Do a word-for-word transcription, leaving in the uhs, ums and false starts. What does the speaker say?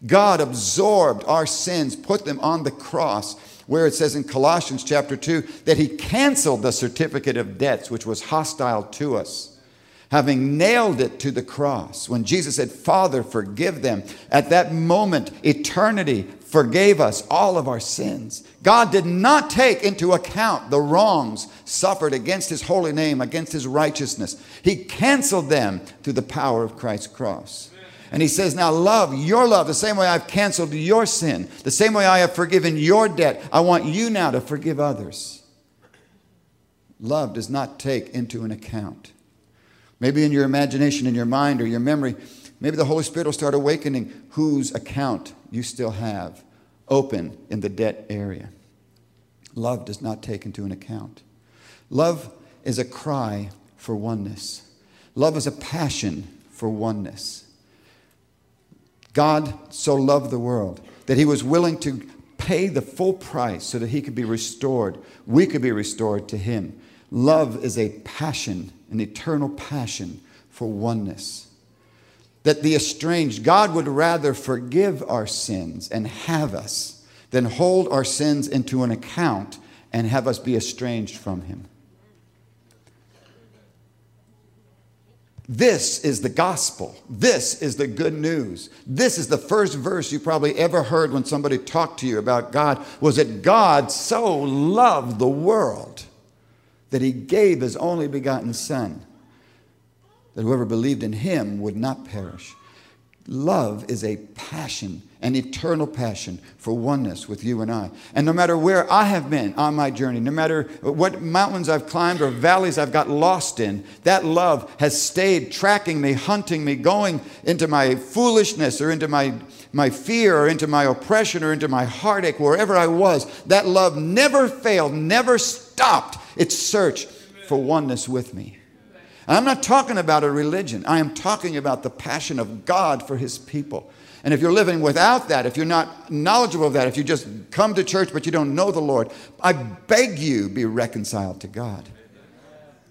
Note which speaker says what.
Speaker 1: God absorbed our sins, put them on the cross, where it says in Colossians chapter two that he canceled the certificate of debts which was hostile to us, having nailed it to the cross. When Jesus said, Father, forgive them, at that moment, eternity forgave us all of our sins. God did not take into account the wrongs suffered against his holy name, against his righteousness. He canceled them through the power of Christ's cross. And he says, now love your love the same way I've canceled your sin, the same way I have forgiven your debt. I want you now to forgive others. Love does not take into an account. Maybe in your imagination, in your mind, or your memory, maybe the Holy Spirit will start awakening whose account you still have open in the debt area. Love does not take into an account. Love is a cry for oneness. Love is a passion for oneness. God so loved the world that he was willing to pay the full price so that he could be restored. We could be restored to him. Love is a passion, an eternal passion for oneness. That the estranged, God would rather forgive our sins and have us than hold our sins into an account and have us be estranged from him. This is the gospel. This is the good news. This is the first verse you probably ever heard when somebody talked to you about God, was that God so loved the world that he gave his only begotten Son, that whoever believed in him would not perish. Love is a passion, an eternal passion for oneness with you and I. And no matter where I have been on my journey, no matter what mountains I've climbed or valleys I've got lost in, that love has stayed tracking me, hunting me, going into my foolishness or into my, my fear or into my oppression or into my heartache, wherever I was. That love never failed, never stopped its search for oneness with me. And I'm not talking about a religion. I am talking about the passion of God for his people. And if you're living without that, if you're not knowledgeable of that, if you just come to church but you don't know the Lord, I beg you, be reconciled to God.